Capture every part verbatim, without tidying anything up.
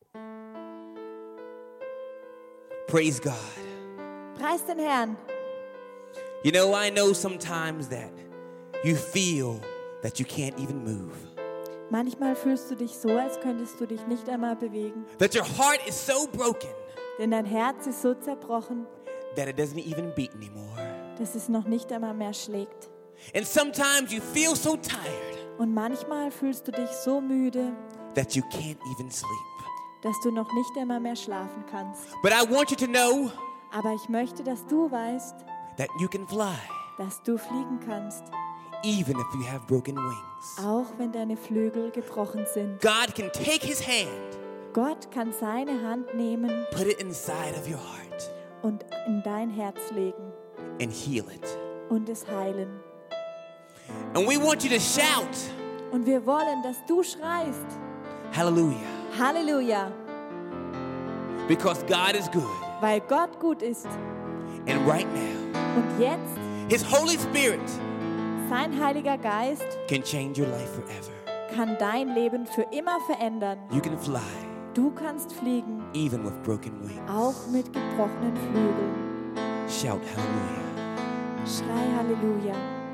Praise God. Preis den Herrn. You know, I know sometimes that you feel that you can't even move. Manchmal fühlst du dich so, als könntest du dich nicht einmal bewegen. That your heart is so broken Denn dein Herz ist so zerbrochen, that it doesn't even beat anymore. dass es noch nicht einmal mehr schlägt. And sometimes you feel so tired Und manchmal fühlst du dich so müde, that you can't even sleep. dass du noch nicht einmal mehr schlafen kannst. But I want you to know Aber ich möchte, dass du weißt, that you can fly dass du fliegen kannst, even if you have broken wings. auch wenn deine Flügel gebrochen sind. God can take his hand, Gott kann seine Hand nehmen put it inside of your heart, und in dein Herz legen and heal it. und es heilen. And we want you to shout, Und wir wollen, dass du schreist, hallelujah, Halleluja, because God is good. weil Gott gut ist. And right now, Und jetzt, his Holy Spirit sein Heiliger Geist can change your life forever. kann dein Leben für immer verändern. You can fly Du kannst fliegen, even with broken wings. auch mit gebrochenen Flügeln. Shout hallelujah. Schrei Halleluja.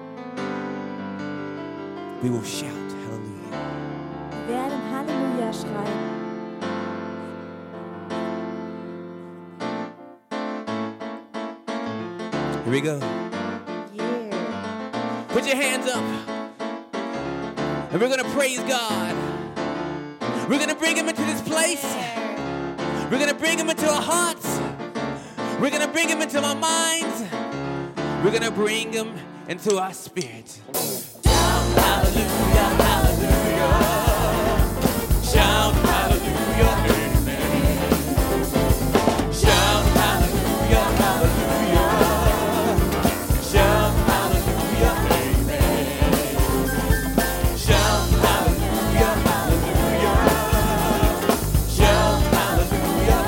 We will shout hallelujah. Wir werden Halleluja schreien. Here we go. Yeah. Put your hands up. And we're going to praise God. We're going to bring him into this place. We're going to bring him into our hearts. We're going to bring him into our minds. We're going to bring him into our spirit. Shout hallelujah, hallelujah. Shout hallelujah, amen. Shout hallelujah, hallelujah. Shout hallelujah, amen. Shout hallelujah, hallelujah. Shout hallelujah,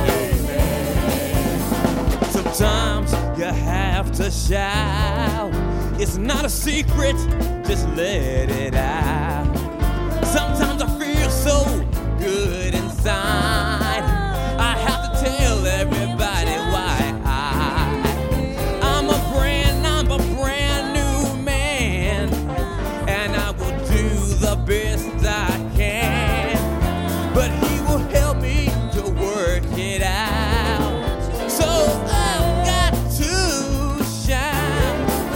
amen. Sometimes you have to shout. It's not a secret, just let it out. Sometimes I feel so good inside. I have to tell everybody why I, I'm a brand, I'm a brand new man. And I will do the best I can. But he will help me to work it out. So I've got to shout.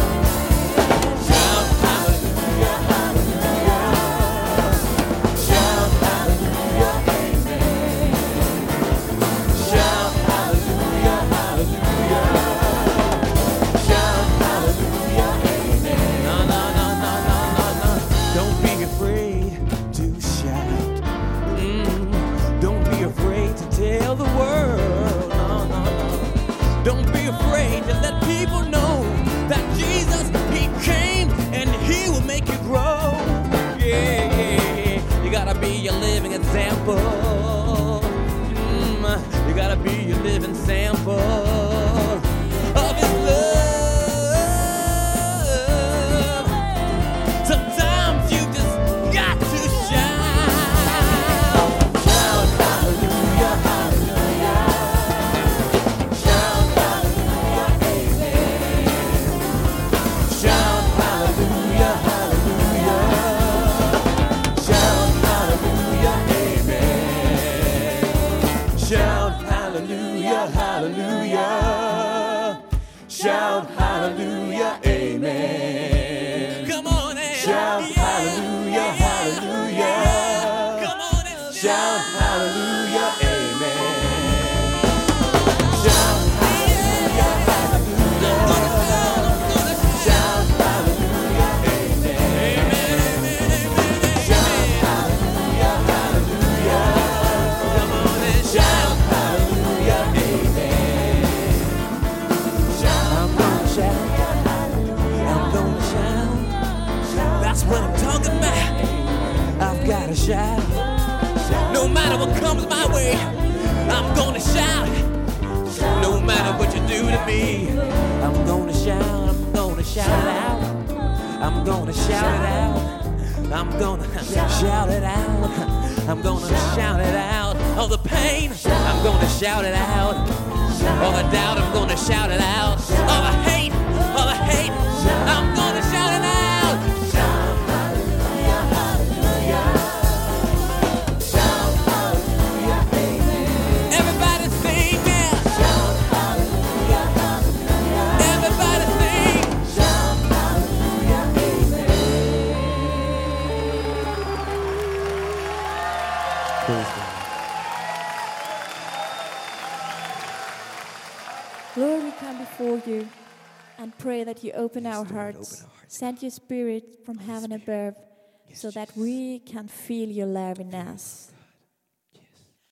Shout hallelujah, hallelujah. Shout hallelujah, amen. Shout hallelujah, hallelujah. Shout hallelujah, amen. No, no, no, no, no, no, no. Don't be afraid to shout. Mm. Don't be afraid to tell the world. No, no, no. Don't be afraid to let people know that Jesus, he came and he will make you grow. Yeah, yeah, yeah. You gotta be a living example. Mm, you gotta be a living sample of his love. Sometimes you just got to shout. Shout hallelujah, hallelujah. Shout hallelujah, amen. Shout hallelujah, hallelujah. Shout hallelujah, amen. Shout hallelujah, hallelujah. Shout hallelujah, amen. Come on and shout hallelujah, hallelujah. Come on and shout hallelujah, amen. Shout hallelujah, hallelujah. Shout hallelujah, amen. Shout hallelujah, hallelujah. Come on and shout hallelujah, amen. I'm gonna shout, I'm gonna shout. That's what I'm talking about. I've gotta shout. No matter what comes my way, I'm gonna shout. No matter what you do to me, I'm gonna shout, I'm gonna shout it out. I'm gonna shout it out. I'm gonna shout it out. I'm gonna shout it out. All the pain, I'm gonna shout it out. All the doubt, I'm gonna shout it out. All the hate, all the hate, I'm gonna shout it out. Shout hallelujah, hallelujah. Shout hallelujah, amen. Everybody sing now. Shout hallelujah, hallelujah. Everybody sing. Shout hallelujah, amen. Praise God. Lord, we come before you and pray that you open our Lord, hearts. open our hearts, Send your spirit from Holy heaven Spirit. above Yes, so that Jesus. we can feel your love in us.